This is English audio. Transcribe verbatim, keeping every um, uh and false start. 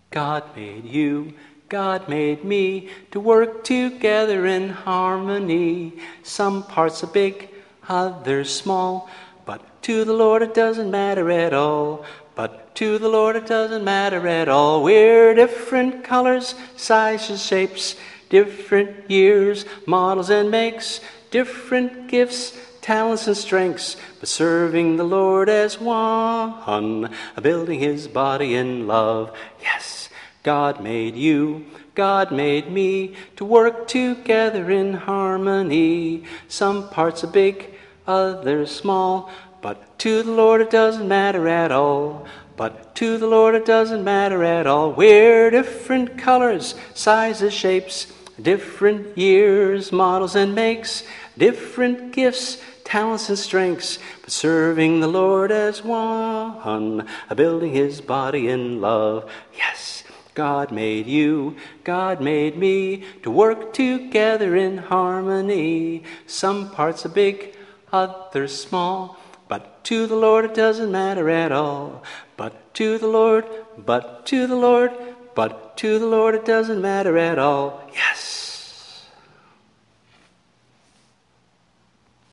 God made you, God made me to work together in harmony. Some parts are big, others small, but to the Lord it doesn't matter at all. But to the Lord it doesn't matter at all. We're different colors, sizes, shapes, different years, models and makes, different gifts, talents and strengths, but serving the Lord as one, building his body in love. Yes, God made you, God made me to work together in harmony. Some parts are big, others small, but to the Lord it doesn't matter at all. But to the Lord it doesn't matter at all. We're different colors, sizes, shapes, different years, models and makes, different gifts, talents and strengths, but serving the Lord as one, building his body in love. Yes, God made you, God made me to work together in harmony. Some parts are big, others small, but to the Lord it doesn't matter at all. But to the Lord, but to the Lord, but to the Lord it doesn't matter at all. Yes.